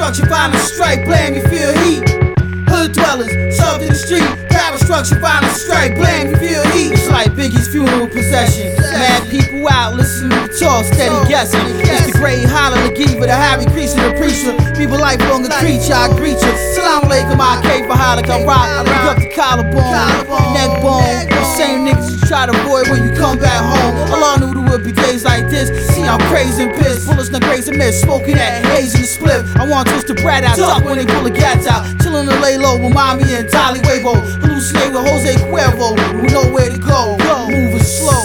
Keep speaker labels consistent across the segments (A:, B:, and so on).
A: structure, violence, strike, blame, you feel heat. Hood dwellers, shoved in the street, power structure, violence, strike, blame, you feel heat. It's like Biggie's funeral procession. Mad people out listening to talk, steady guessing. It's the great holler, the giver, the Harry Creaser, the preacher. People lifelong a creature, I greet you. Salam alaikum, I came for holler, come rock. Look up the collarbone, neck bone. The same niggas you try to avoid when you come back home. Allah knew there would be days like this. See, I'm crazy and pissed. Bullets, no grace and miss. Smoking that haze in the split. I want to twist the bread out, duck when they pull the gats out. Chillin' to lay low with mommy and Dolly Wavo. Hallucinate with Jose Cuervo. We know where to go. Moving slow.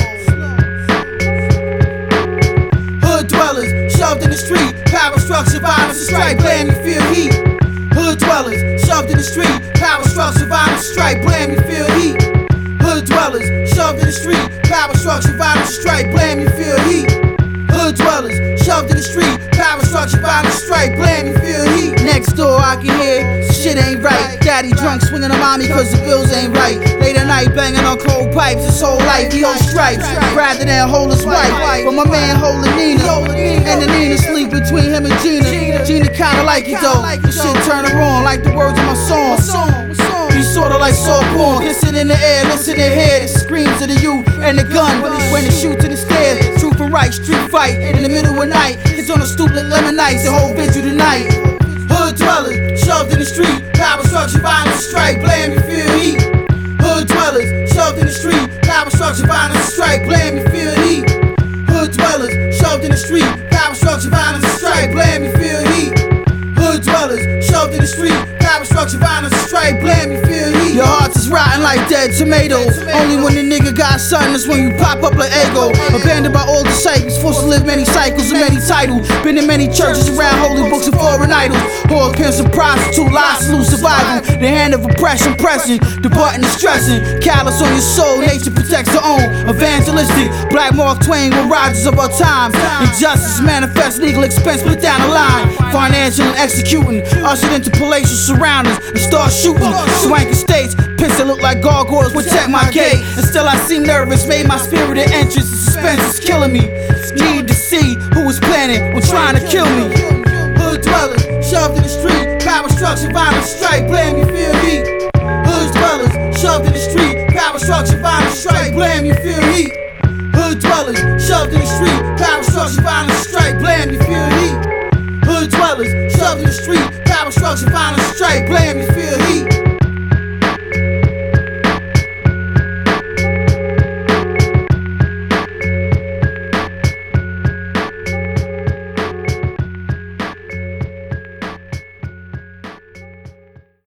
A: Hood dwellers, shoved in the street. Power structure, violence, strike, blame, you feel heat. Hood dwellers, shoved in the street. Power structure, violence, strike, blame, you feel heat. Hood dwellers, shoved in the street. Power structure, violence, strike, blame, you feel heat. Hood dwellers, shoved in the street. Power structure, violence, strike, blame, you feel heat. Next door I can hear shit ain't right. Daddy drunk swinging on mommy cause the bills ain't right. Late at night banging on cold pipes. His whole life he on stripes rather than hold his wife. But my man holding Nina, and the Nina sleep between him and Gina. Gina kinda like it though. This shit turn her on like the words of my song. He's sorta like soft porn, kissing in the air, listen to hear the screams of the youth and the gun when it shoot to the stairs. Truth and right, street fight in the middle of night. It's on a stoop like lemon ice, the whole vigil tonight. Hood dwellers, shoved in the street. Power structure, violence, strike, blame, you feel heat. Hood dwellers, shoved in the street. Power structure, violence, strike, blame, you feel heat. Hood dwellers, shoved in the street. Power structure, violence, strike, blame, you feel heat. Hood dwellers, shoved in the street. Power structure, violence, strike, blame, you feel heat. Your heart is rotten like dead tomatoes. Only when the nigga got something is when you pop up like ego. Abandoned by all disciples, forced to live many cycles and many titles. Been in many churches around holy books and foreign idols. Whore, pimps and prostitute, lies, salute, survival. The hand of oppression, pressing, the button is stressing. Callous on your soul, nature protects her own. Evangelistic, Black Mark Twain, with Rogers of our time. Injustice manifest, legal expense, put down the line. Financial and executing, ushered into palatial surroundings and start shooting. Swank estates, pits that look like gargoyles protect my gate. And still I seem nervous, made my spirit an entrance. The suspense is killing me. Need to see who was planning on trying to kill me. Hood dwellers, shoved in the street. Power structure, violence, strike, blame, you feel heat. Hood dwellers, shoved in the street. Power structure, violence, strike, blame, you feel heat. Hood dwellers, shoved in the street. Power structure, violence, strike, blame, you feel heat. Hood dwellers, shoved in the street. Power structure, violence, strike, blame, you feel heat.